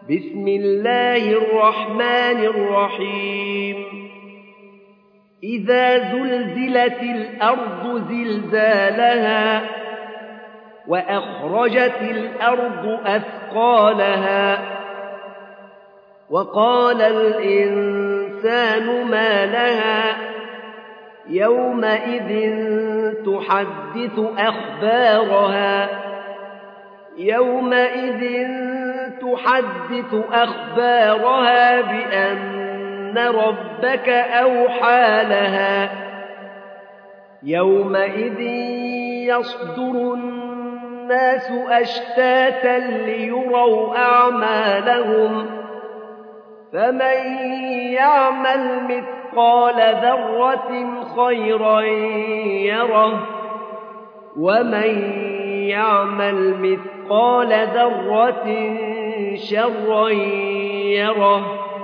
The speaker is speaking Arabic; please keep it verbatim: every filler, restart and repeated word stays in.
بسم الله الرحمن الرحيم إذا زلزلت الأرض زلزالها وأخرجت الأرض أثقالها وقال الإنسان ما لها يومئذ تحدث أخبارها يومئذ تحدث أخبارها بأن ربك أوحى لها يومئذ يصدر الناس أشتاتا ليروا أعمالهم فمن يعمل مثقال ذرة خيرا يره ومن يعمل مثقال ذرة شرا يره